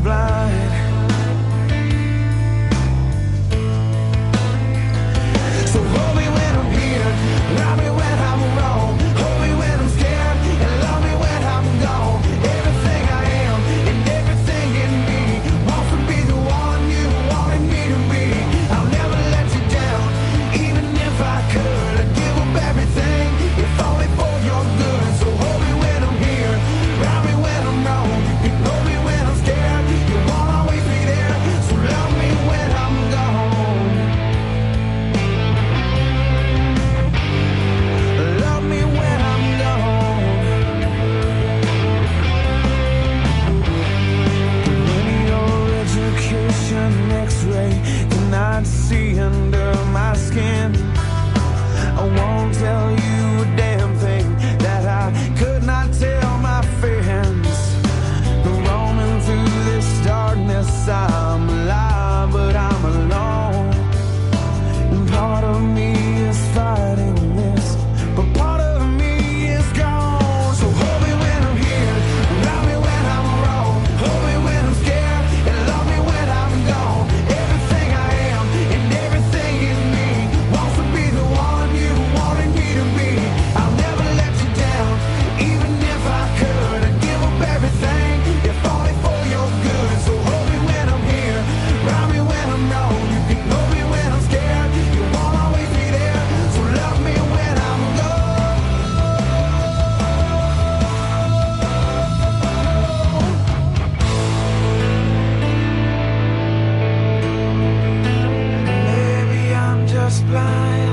just blind. So hold me when I'm here, love me when I'm wrong, hold me when I'm scared, and love me when I'm gone. Everything I am and everything in me wants to be the one you wanted me to be. I'll never let you down, even if I could. I'd give up everything, if only for your good. So hold me when I'm here, love me when I'm wrong, you can hold me when I'm scared, you won't always be there. So love me when I'm gone, love me when I'm gone. When your education X-ray cannot see under my skin, I won't tell you a damn thing that I could not tell my friends. Roaming through this darkness, I'm alive, but I'm alone. And part of me is fighting this, but part of me is gone. So hold me when I'm here, love me when I'm wrong, hold me when I'm scared, and love me when I'm gone. Everything I am and everything in me wants to be the one you wanted me to be. I'll never let you down, even if I could. I'd give up everything, if only for your good. So hold me when I'm here, love me when I'm wrong, you can hold me when I'm scared, you won't always be there. So love me when I'm gone. Maybe I'm just blind.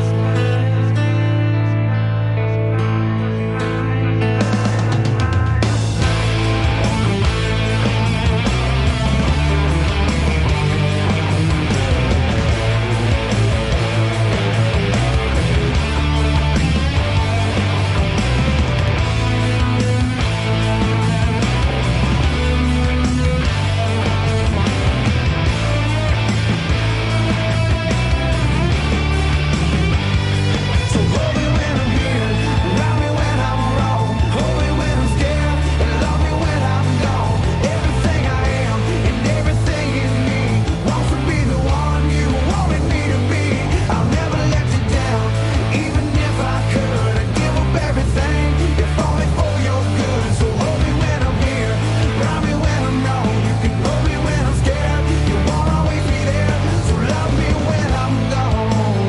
So hold me when I'm here, love me when I'm wrong, hold me when I'm scared, and love me when I'm gone. Everything I am and everything in me wants to be the one you wanted me to be. I'll never let you down, even if I could. I'd give up everything, if only for your good. So hold me when I'm here, love me when I'm wrong, you can hold me when I'm scared, you won't always be there. So love me when I'm gone,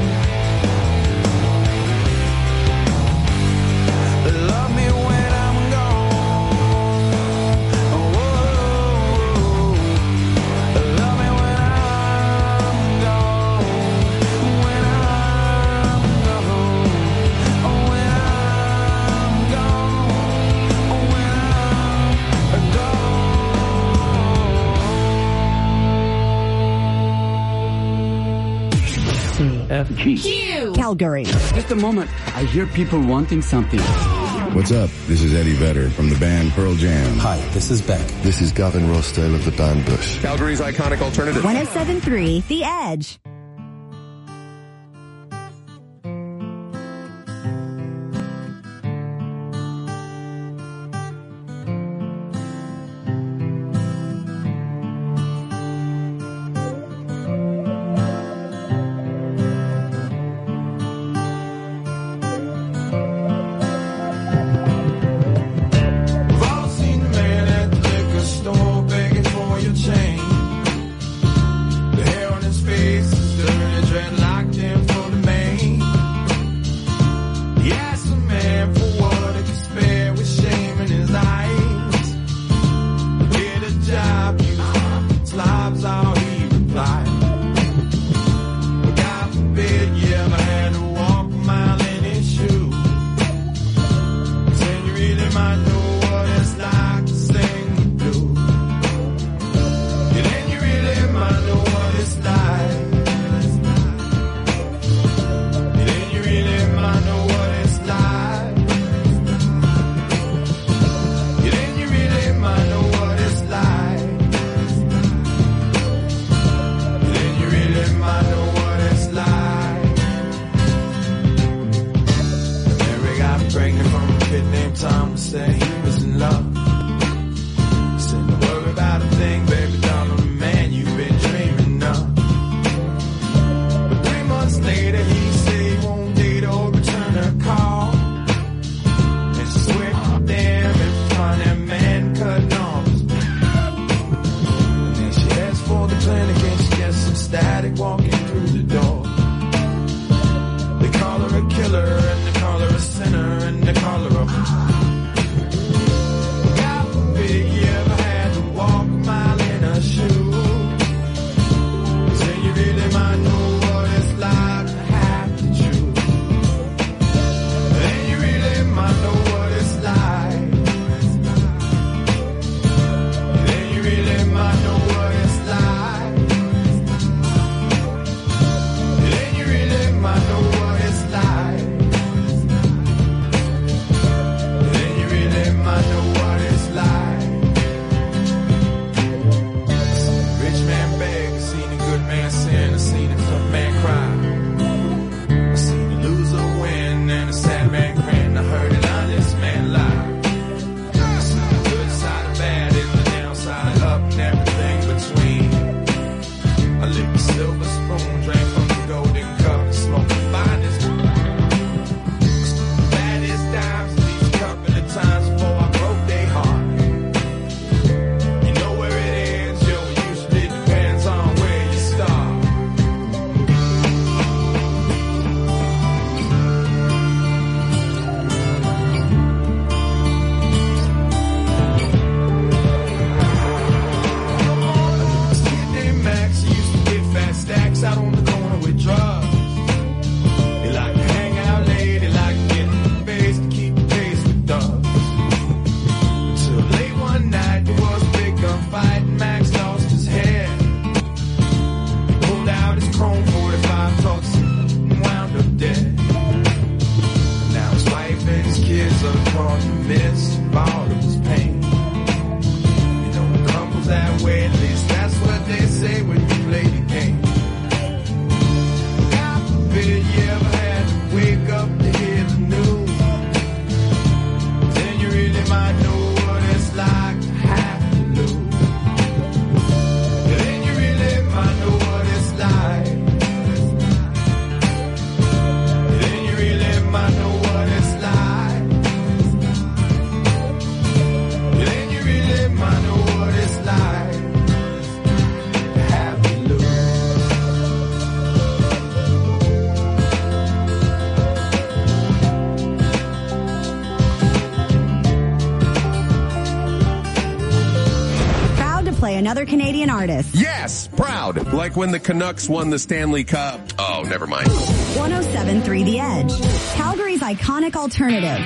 love me when I'm gone. Oh, love me when I'm gone. When I'm gone. Oh, when I'm gone. Oh, when I'm gone. CFG. Calgary. Just a moment. I hear people wanting something. What's up? This is Eddie Vedder from the band Pearl Jam. Hi, this is Beck. This is Gavin Rossdale of the band Bush. Calgary's iconic alternative. 107.3 The Edge. We've all seen the man at the liquor store begging for your change. The hair on his face is know what it's like. Then you really might know what it's like. Then you really might know what it's like. Rich man beg, I seen a good man sin, I seen a tough man cry. I seen a loser win and a sad man grin. I heard an honest man lie. I seen the good side of bad and the downside up and everything between. I licked the silver spoon, drank from the golden cup, and smoked the finest. Baddest dimes these couple of times before I broke their heart. You know where it ends, yo, usually depends on where you start. This kid named Max, he used to get fat stacks out on the corner with drugs. He liked to hang out late, he liked to get in the face to keep the pace with thugs. Until late one night, there was a big gunfight and Max lost his head. He pulled out his chrome 45 tux and wound up dead. Now his wife and his kids are caught in the midst of all of his pain. You know it crumbles that way, at least that's what they say when you play the game. God forbid you ever had to wake up to hear the news. Then you really might know what it's like to have to lose. Then you really might know what it's like. Then you really might know what it's like. Then you really might know what it's like to have to lose. Proud to play another Canadian artist. Yes, proud. Like when the Canucks won the Stanley Cup. Oh, never mind. 107.3 The Edge. Calgary's iconic alternative.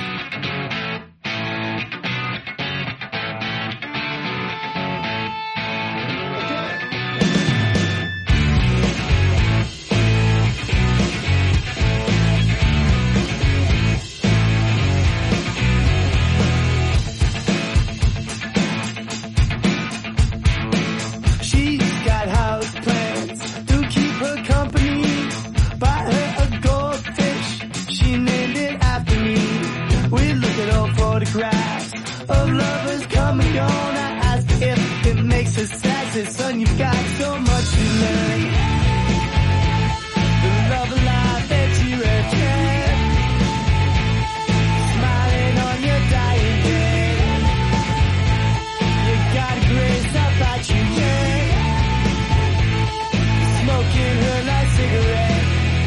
She's got house plans to keep her company. Buy her a goldfish, she named it after me. We look at old photographs of lovers come and gone. I ask if it makes her sad. Said, son, you've got so much to learn. The love of life that you have had, smiling on your dying day. You got a grace about you, yeah. Smoking her last cigarette.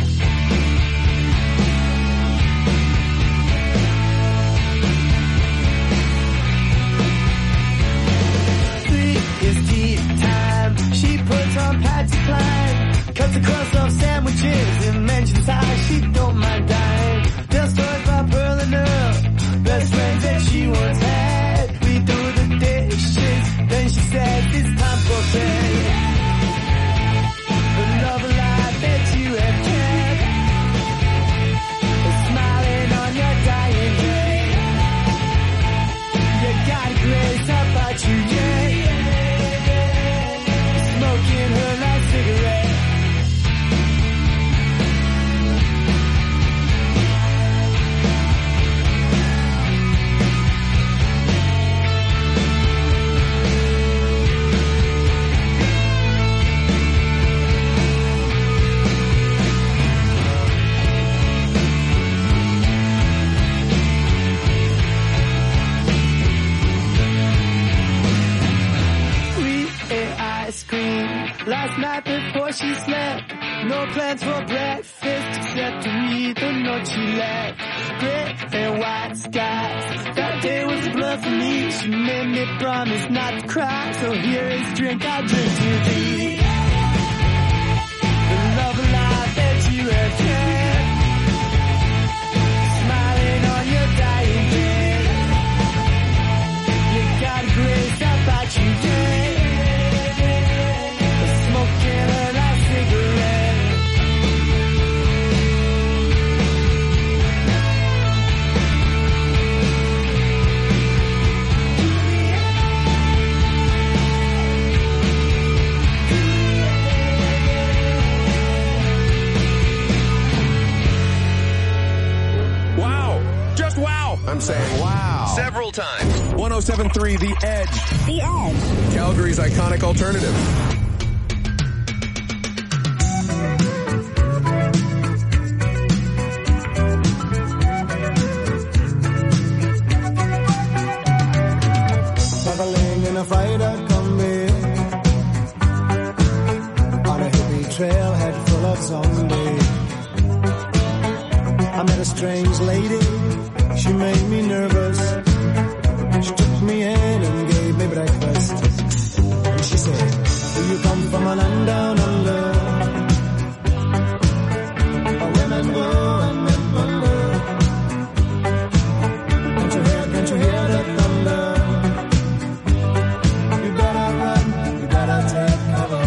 Three is tea time. She puts on Patsy Cline, cuts a crust off sandwiches and mentions how she don't mind dying. Tells stories about Pearl and Earl, best friends that she once had. We do the dishes, then she says it's time for bed. The love of life that you have kept, is smiling on your dying day. You got a grace about you, yeah. Smoking her last cigarette. We ate ice cream last night before she slept. No plans for breakfast except to read the note she left. Gray and white skies, that day was a blood for me. She made me promise not to cry, so here is drink I drink to thee. The love of life that you have kept, smiling on your dying day. You got a grace about you, yeah. 107.3 The Edge. The Edge. Calgary's iconic alternative. Traveling in a freighter combi on a hippie trailhead full of zombies. I met a strange lady, she made me nervous. She took me in and gave me breakfast. And she said, do you come from a land down under? Where women go and men wonder. Can't you hear the thunder? You better run, you better take cover.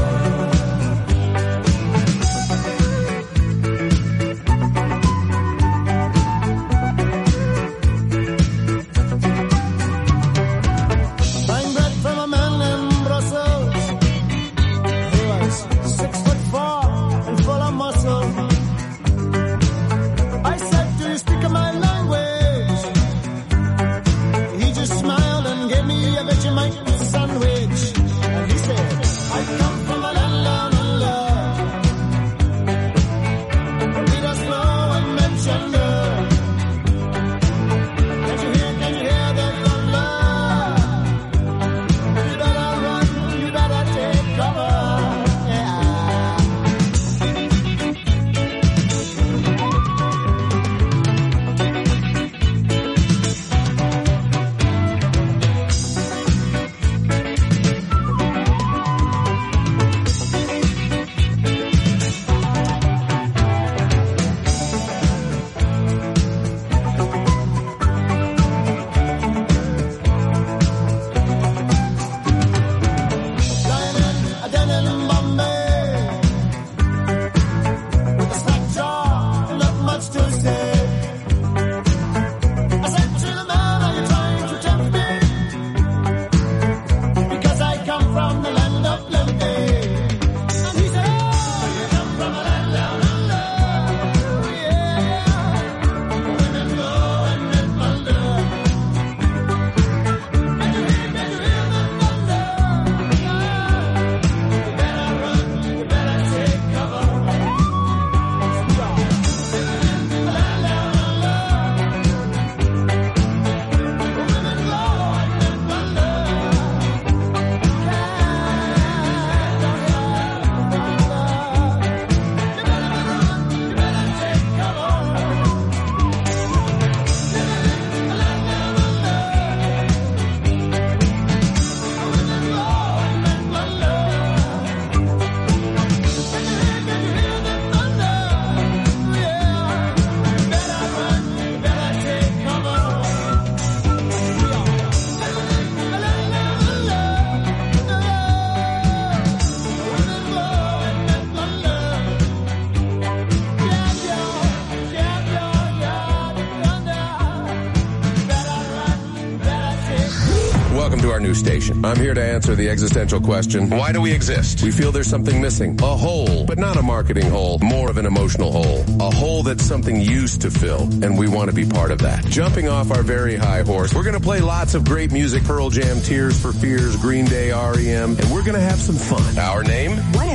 Station. I'm here to answer the existential question, why do we exist? We feel there's something missing. A hole, but not a marketing hole, more of an emotional hole. A hole that something used to fill, and we want to be part of that. Jumping off our very high horse, we're going to play lots of great music, Pearl Jam, Tears for Fears, Green Day, REM, and we're going to have some fun. Our name?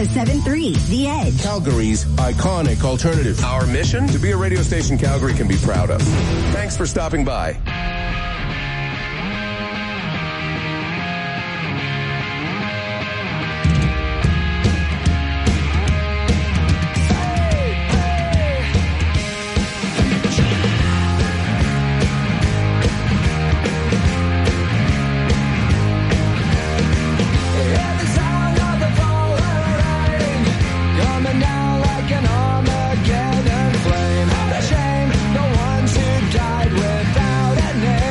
107.3 The Edge. Calgary's iconic alternative. Our mission? To be a radio station Calgary can be proud of. Thanks for stopping by. Shame, the ones who died without a name.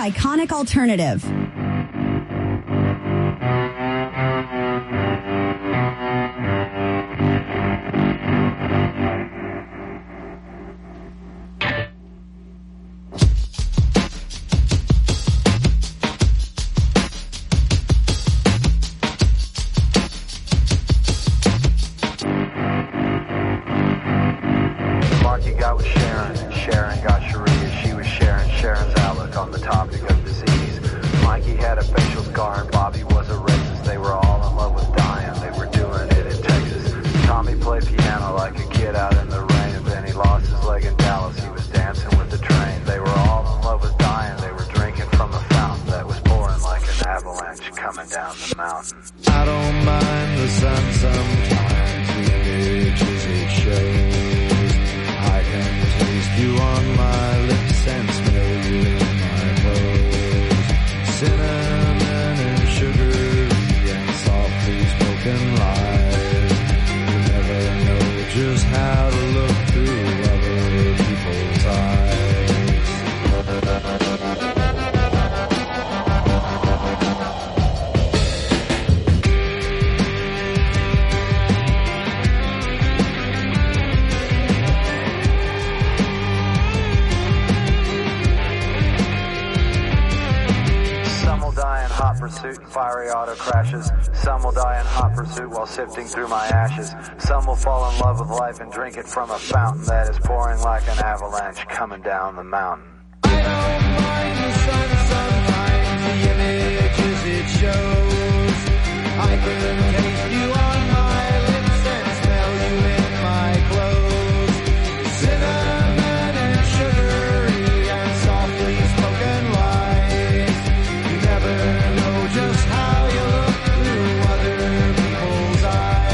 iconic alternative. Sifting through my ashes. Some will fall in love with life and drink it from a fountain that is pouring like an avalanche coming down the mountain. I don't mind the sun sometimes, the images it shows. I can taste you on my lips and smell you in my clothes. Cinnamon and sugary and softly spoken lies. You never know just how you look through other people's eyes.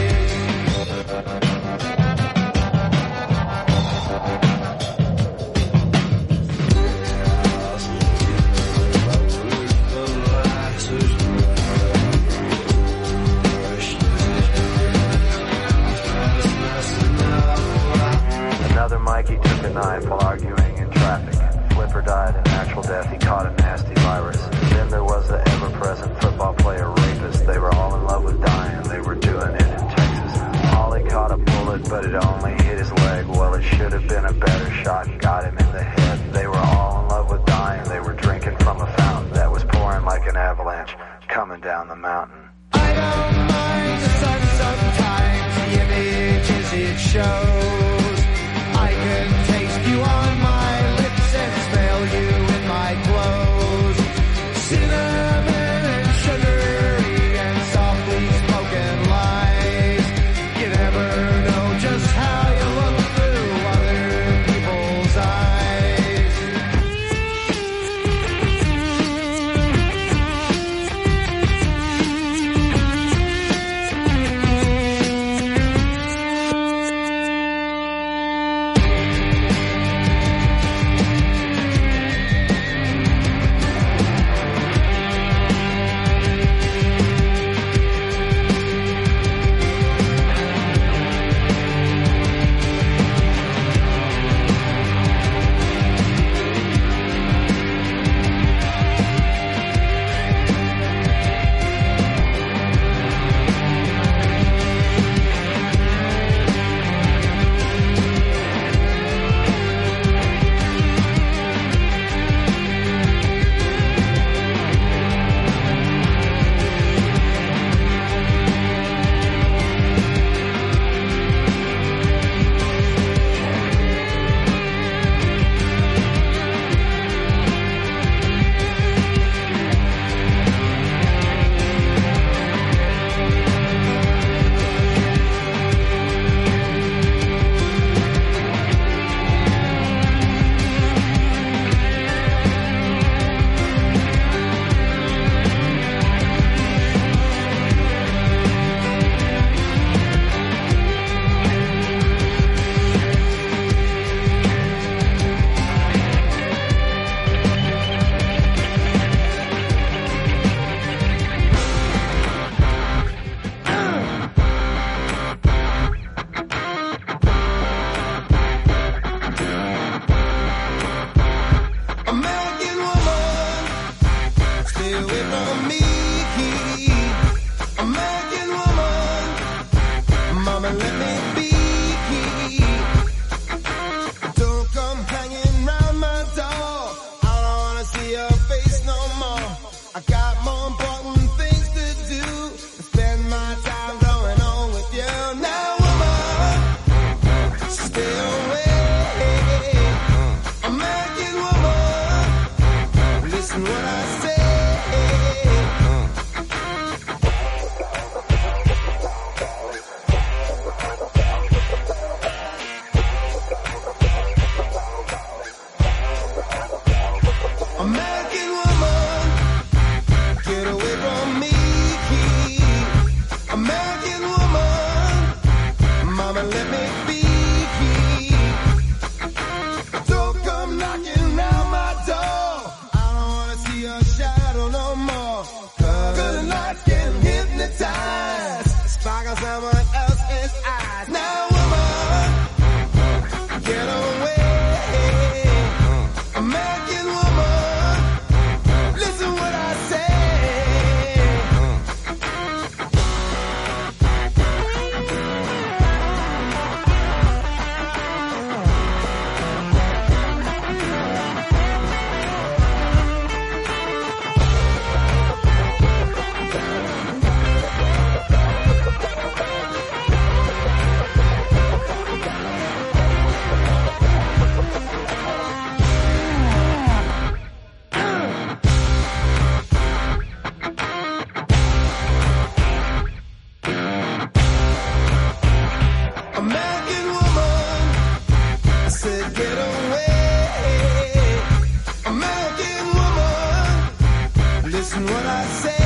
Another Mikey took a knife while arguing in traffic. Flipper died a natural death, he caught a nasty virus. Then there was the ever-present football player rapist. They were all in love with dying, they were doing it in Texas. Ollie caught a bullet, but it only hit his leg. Well, it should have been a better shot, got him in the head. They were all in love with dying, they were drinking from a fountain that was pouring like an avalanche coming down the mountain. I don't mind the sun sometimes, the images it shows. I can taste you on my lips and smell you in my clothes. Cinnamon and sugary and softly spoken lies. You never know just how you look through other people's eyes. Stay away from me, American woman. Mama, let me be. Don't come hanging round my door. I don't wanna see your face no more. I got more important things to do than spend my time going on with you. Now, woman, stay away. American woman, listen what I say. American woman, get away from me. American woman, mama, let me be. Don't come knocking round my door. I don't wanna see your shadow no more. Good lights can hypnotize, sparkle someone else's eyes. Now, woman, get away. American woman, listen what I say. American woman, I said get away. American woman, listen what I say.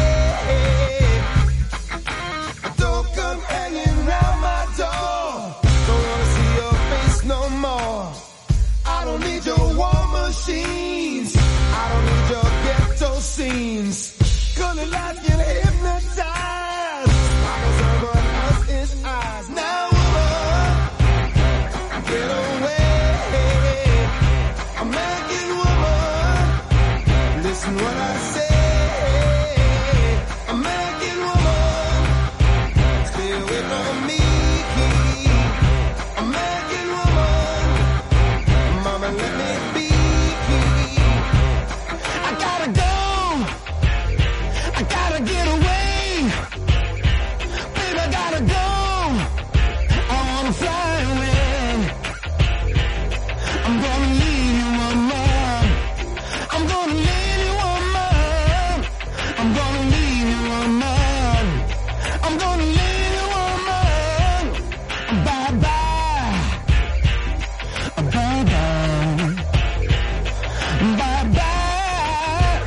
Don't come hanging round my door. Don't wanna see your face no more. I don't need your war machines. I don't need your ghetto scenes. Colored lights can hypnotize, sparkle someone else's eyes. Now, woman, get away. American woman, listen what I say. American woman, stay away from me. American woman, mama, let me be. I gotta go. I gotta get away. Baby, I gotta go. I wanna fly away. I'm gonna leave you, woman. I'm gonna leave you, woman. I'm gonna leave you, woman. I'm gonna leave you, woman. Bye-bye. Bye-bye. Bye-bye.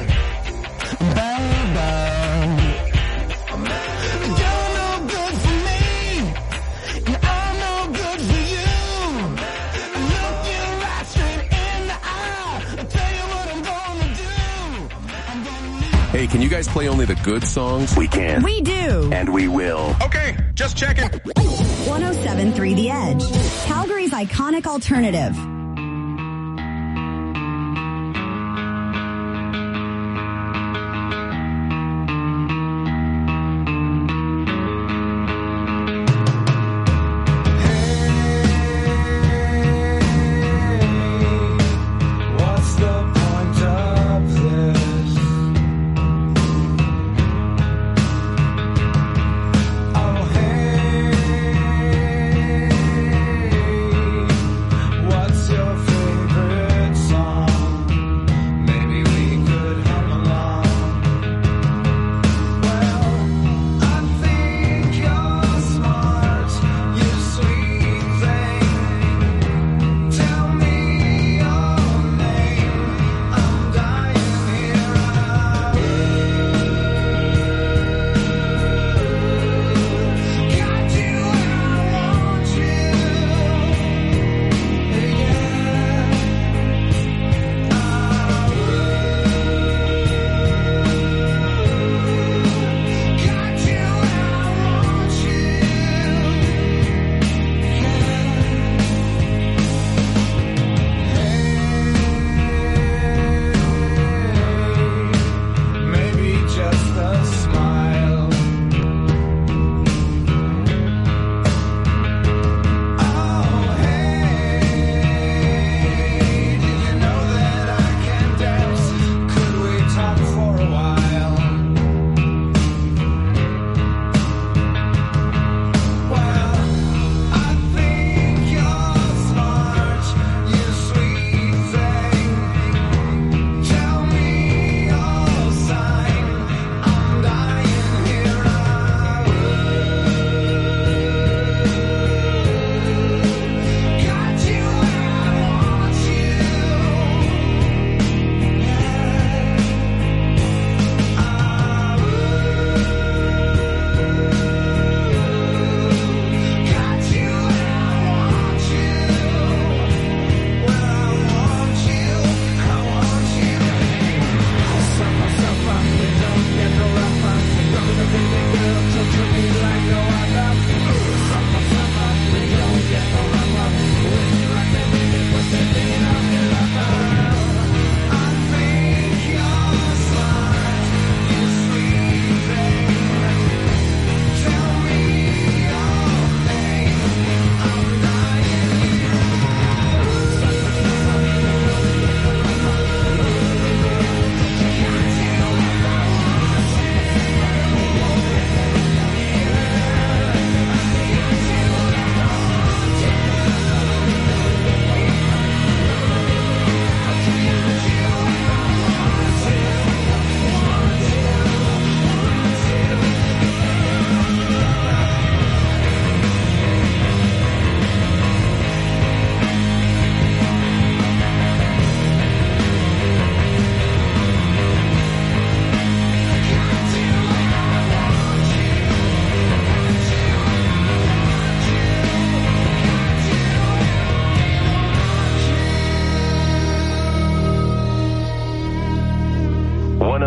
Bye-bye. You're no good for me, and I'm no good for you. Look you right straight in the eye. I'll tell you what I'm gonna do. I'm gonna leave. Hey, can you guys play only the good songs? We can. We do. And we will. Okay, just checking. 107.3 The Edge. Calgary's iconic alternative. What's the point of this? Oh, hey, what's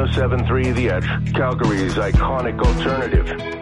107.3 The Edge, Calgary's iconic alternative.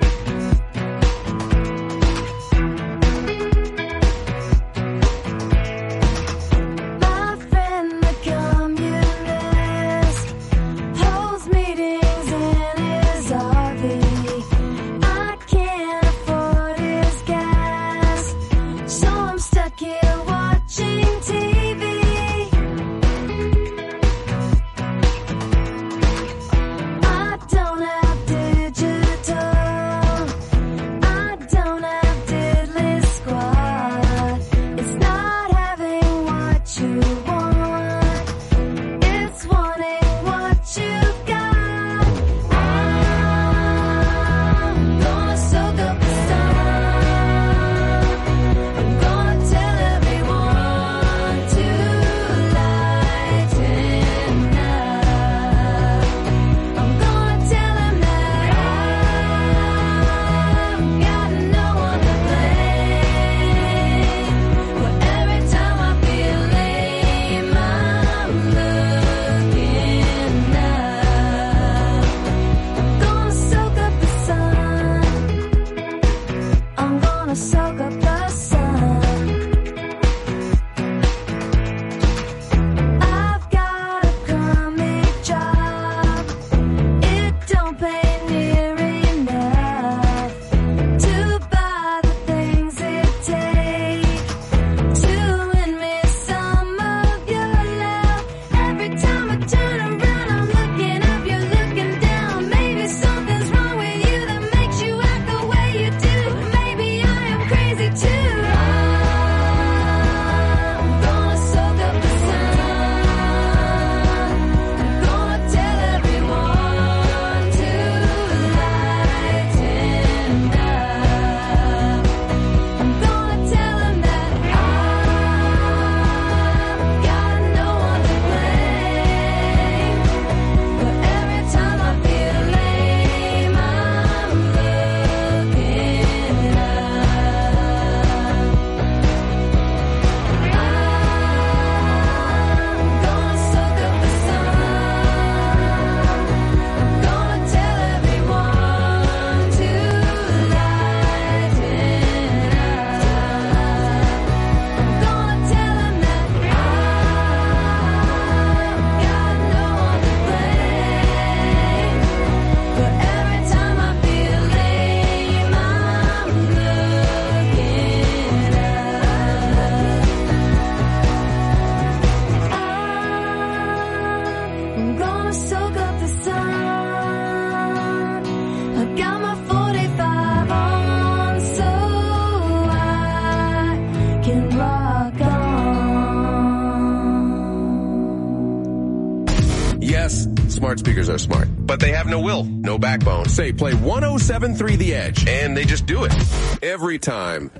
Smart speakers are smart, but they have no will, no backbone. Say, play 107.3 The Edge, and they just do it. Every time.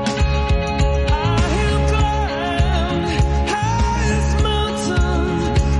I have climbed highest mountain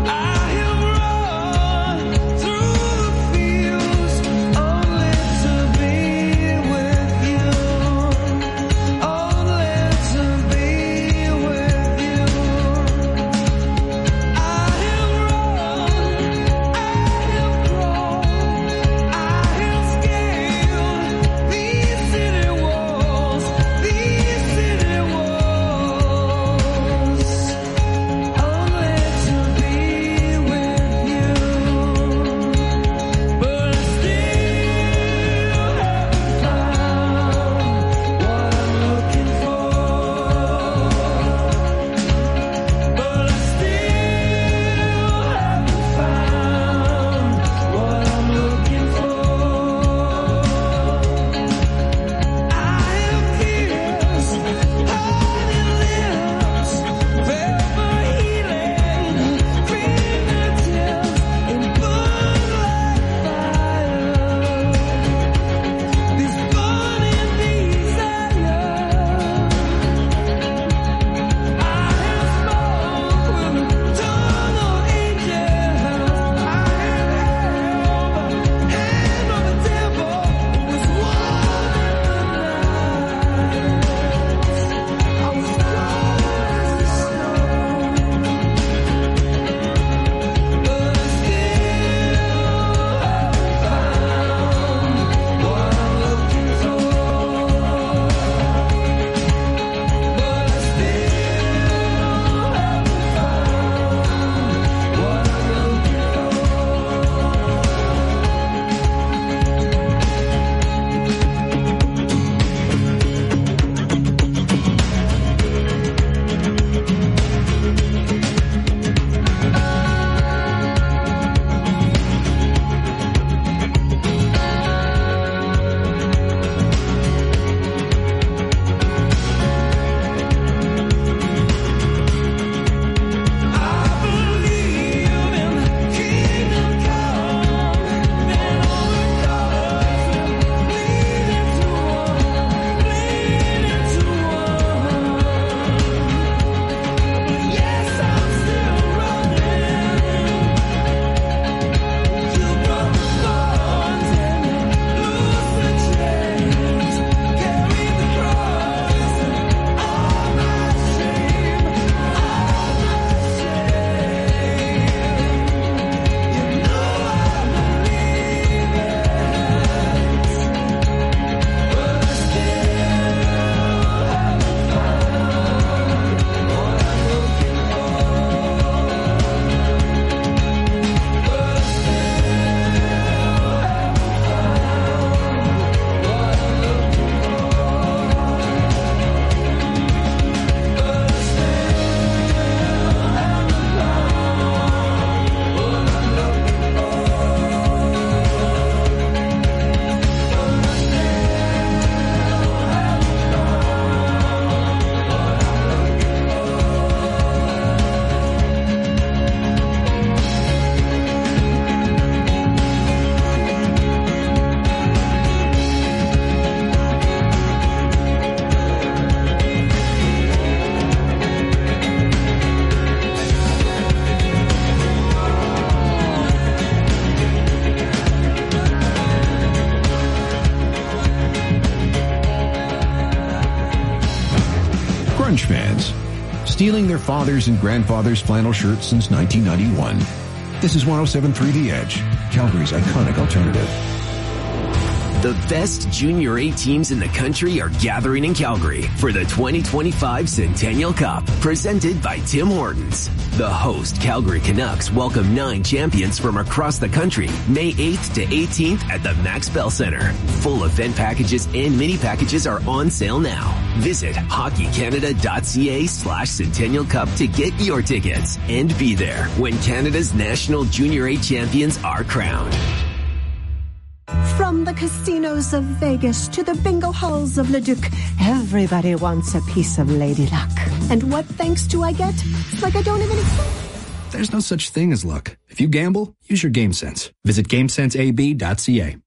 Grunge fans, stealing their fathers' and grandfathers' flannel shirts since 1991. This is 107.3 The Edge, Calgary's iconic alternative. The best Junior A teams in the country are gathering in Calgary for the 2025 Centennial Cup, presented by Tim Hortons. The host Calgary Canucks welcome 9 champions from across the country May 8th to 18th at the Max Bell Center. Full event packages and mini packages are on sale now. Visit hockeycanada.ca/Centennial Cup to get your tickets and be there when Canada's national Junior A champions are crowned. From the casinos of Vegas to the bingo halls of Leduc, everybody wants a piece of Lady Luck. And what thanks do I get? It's like I don't even exist. There's no such thing as luck. If you gamble, use your game sense. Visit GameSenseAB.ca.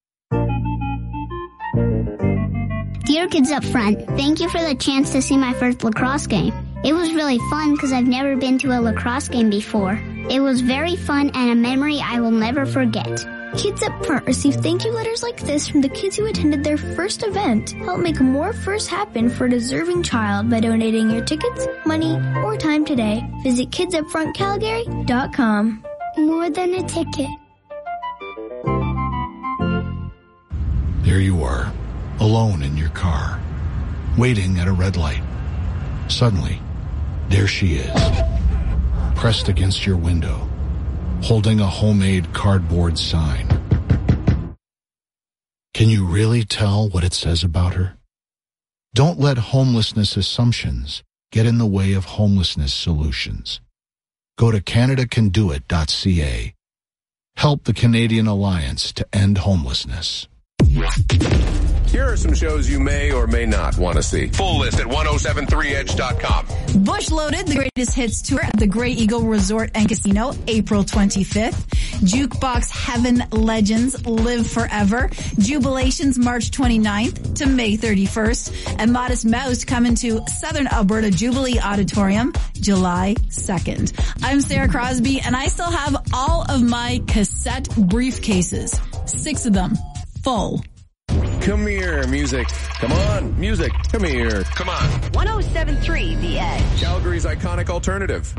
Dear Kids Up Front, thank you for the chance to see my first lacrosse game. It was really fun because I've never been to a lacrosse game before. It was very fun and a memory I will never forget. Kids Up Front receive thank you letters like this from the kids who attended their first event. Help make more firsts happen for a deserving child by donating your tickets, money, or time today. Visit kidsupfrontcalgary.com. More than a ticket. There you are, alone in your car, waiting at a red light. Suddenly, there she is, pressed against your window, holding a homemade cardboard sign. Can you really tell what it says about her? Don't let homelessness assumptions get in the way of homelessness solutions. Go to CanadaCanDoIt.ca. Help the Canadian Alliance to end homelessness. Here are some shows you may or may not want to see. Full list at 1073edge.com. Bush Loaded, the greatest hits tour at the Grey Eagle Resort and Casino, April 25th. Jukebox Heaven Legends Live Forever. Jubilations, March 29th to May 31st. And Modest Mouse coming to Southern Alberta Jubilee Auditorium, July 2nd. I'm Sarah Crosby, and I still have all of my cassette briefcases. 6 of them. Full. Come here, music. Come on, music. Come here. Come on. 107.3 The Edge. Calgary's iconic alternative.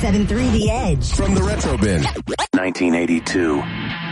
107.3 The Edge. From the Retro Bin. 1982.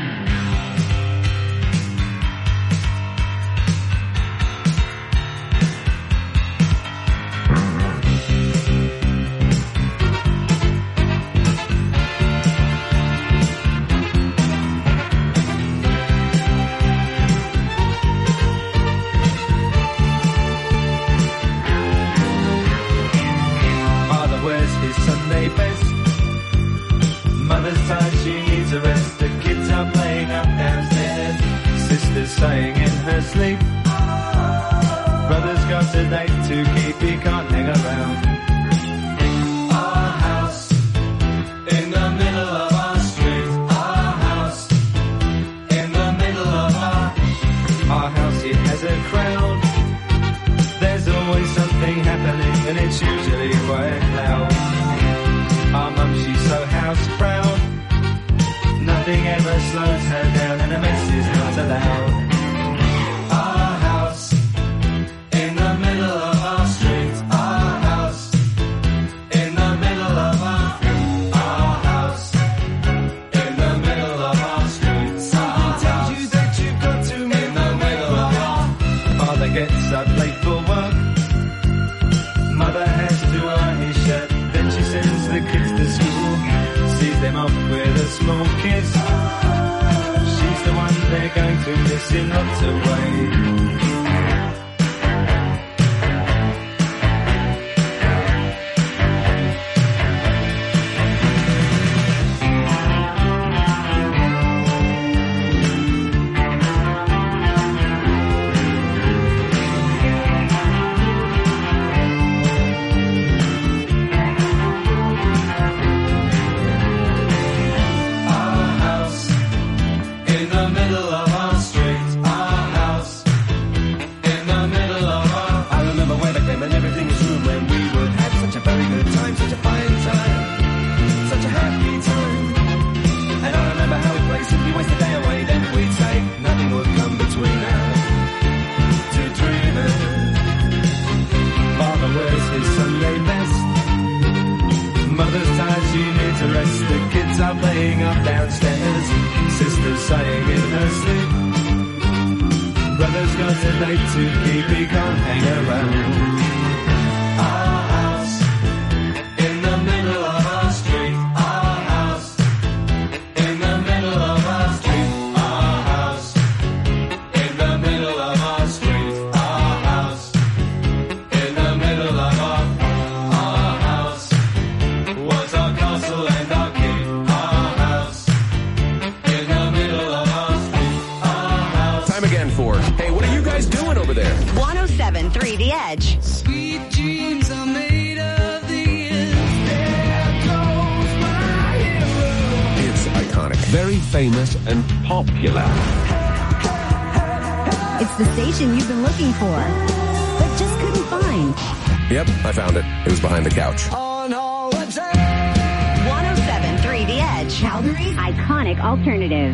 Saying in her sleep, brother's got a date to keep, he can't hang around. Our house in the middle of our street, our house in the middle of our house, it has a crowd. There's always something happening and it's usually quite loud. Our mum, she's so house proud, nothing ever slows her down and a mess is not allowed. Small kiss, she's the one they're going to miss in lots of ways. Famous and popular. It's the station you've been looking for, but just couldn't find. Yep, I found it. It was behind the couch. On holiday. 107.3 The Edge. Calgary's iconic alternative.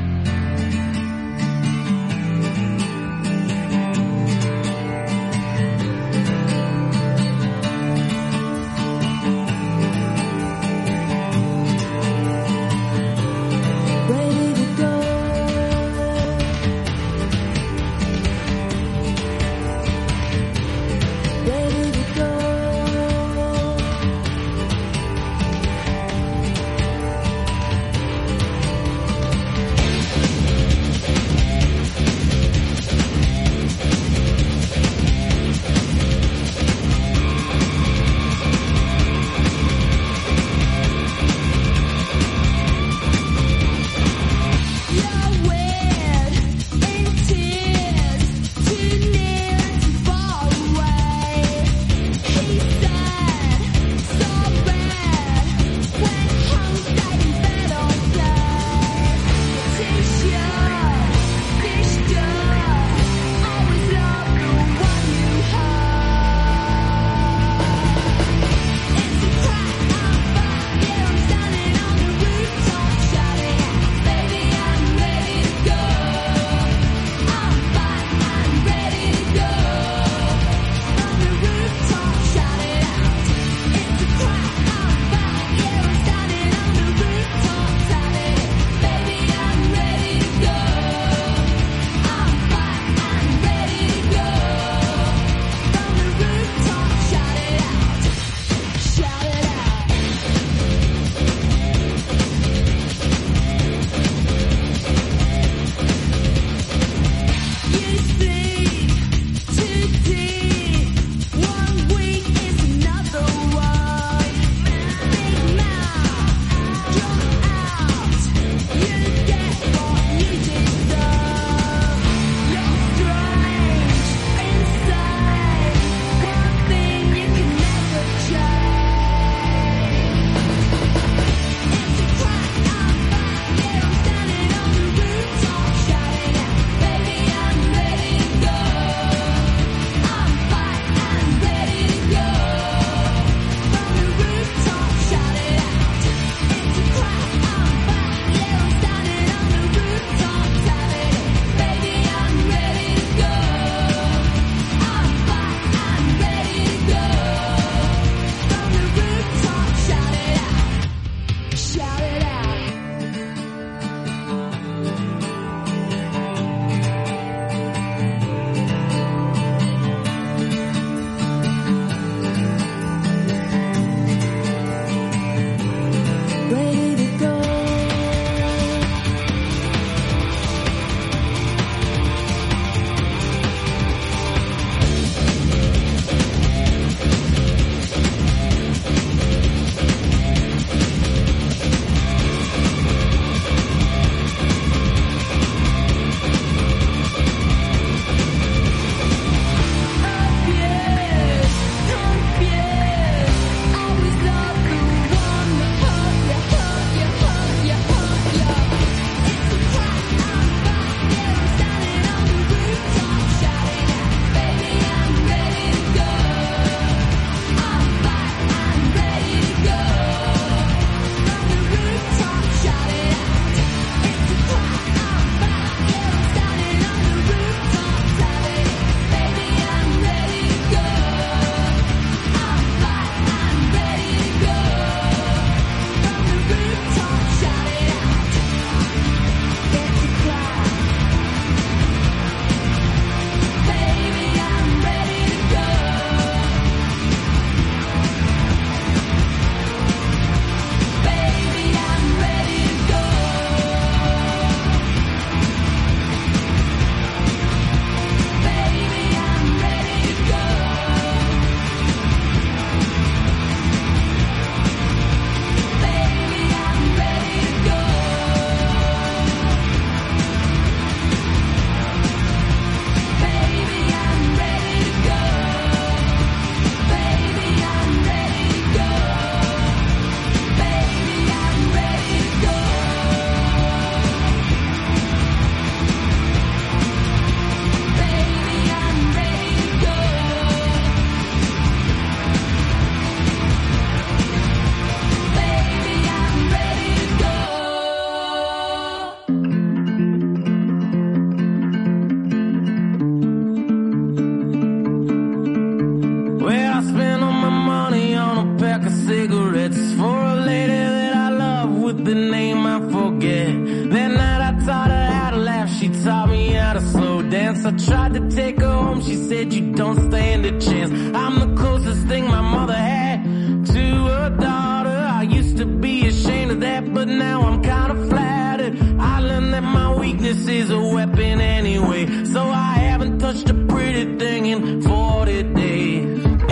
out a slow dance. I tried to take her home, she said you don't stand a chance. I'm the closest thing my mother had to a daughter. I used to be ashamed of that, but now I'm kinda flattered. I learned that my weakness is a weapon anyway, so I haven't touched a pretty thing in 40 days.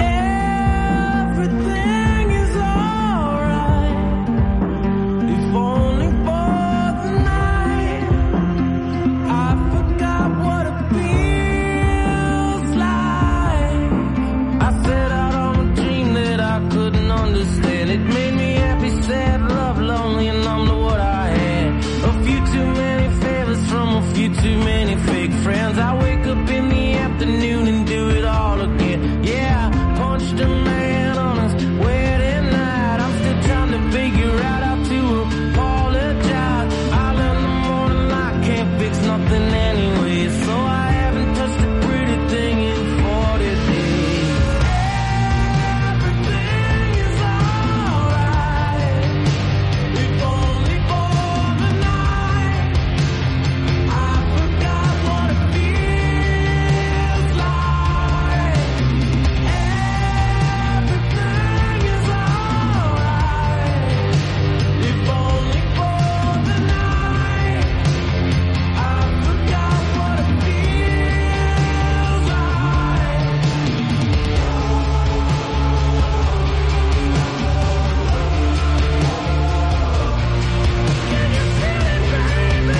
Everything is alright, if only for the night. I forgot what it feels like. I set out on a dream that I couldn't understand. It made me happy, sad, love, lonely, and numb to what I had. A few too many favors from a few too many fake friends. I wake up in the afternoon and do it all again. Yeah, I punched a man on his wedding night. I'm still trying to figure out how to apologize. I learned the morning light can't fix nothing anyway, so I haven't touched a pretty thing in 40 days. Everything is alright, if only for the night. I forgot what it feels like. Everything is alright, if only for the night. I forgot what it feels like. Can you feel it, baby?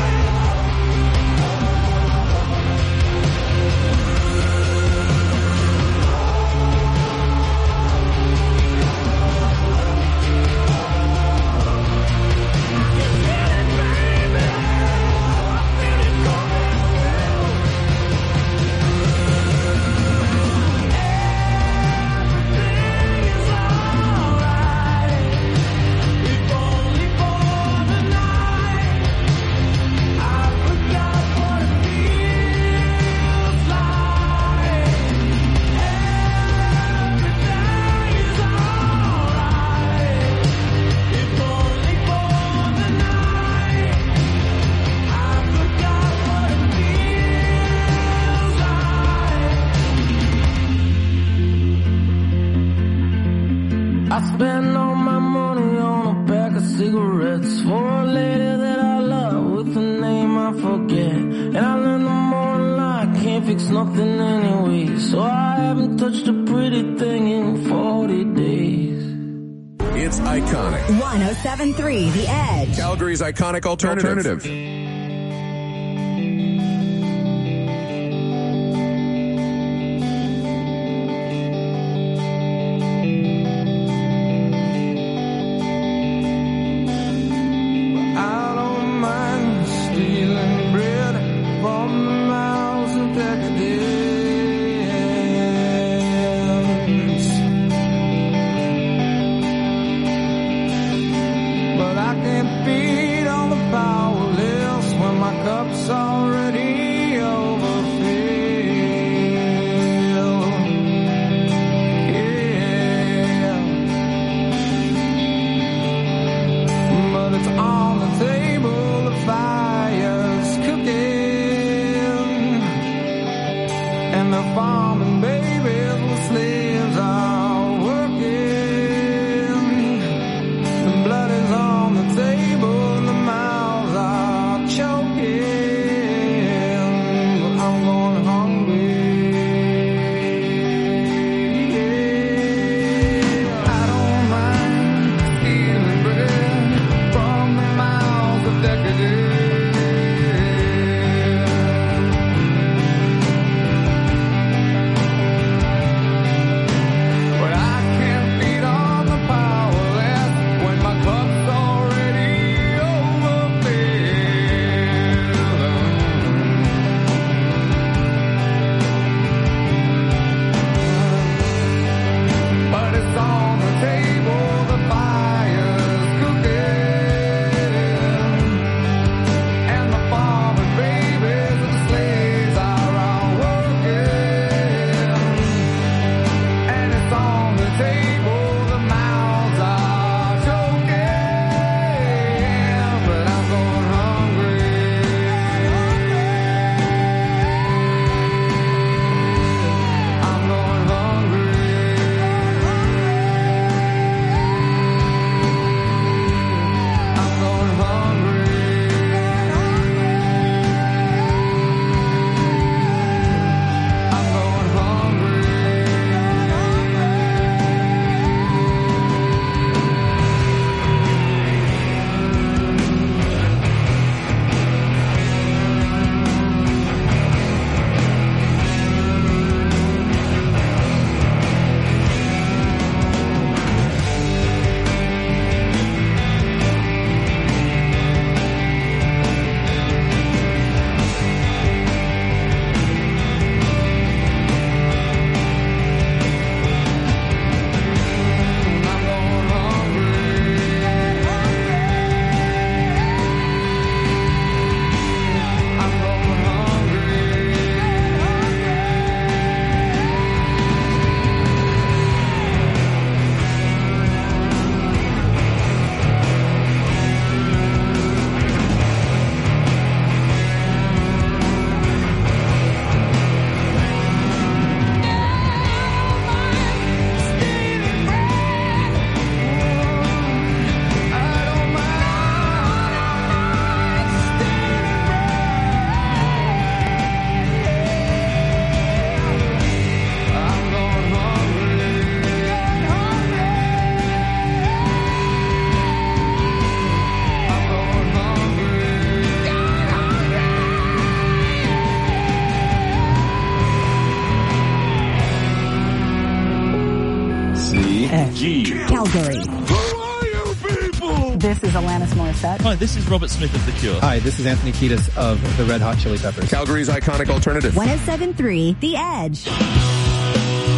I spent all my money on a pack of cigarettes for a lady that I love with a name I forget. And I learned the morning light can't fix nothing anyway, so I haven't touched a pretty thing in 40 days. It's iconic. 107.3 The Edge. Calgary's iconic alternative. I don't mind stealing bread from the mouths of decadence, but I can't feed all the powerless when my cup's already overfilled. Yeah, but it's on the table, the fire's cooking, and the farming babies with slaves are working. The blood is on the table and the mouths are choking, but I'm going hungry. I don't mind stealing bread from the mouths of decadence, WSBT Calgary. This is Alanis Morissette. Hi, this is Robert Smith of The Cure. Hi, this is Anthony Kiedis of the Red Hot Chili Peppers. Calgary's iconic alternative. 107.3 The Edge.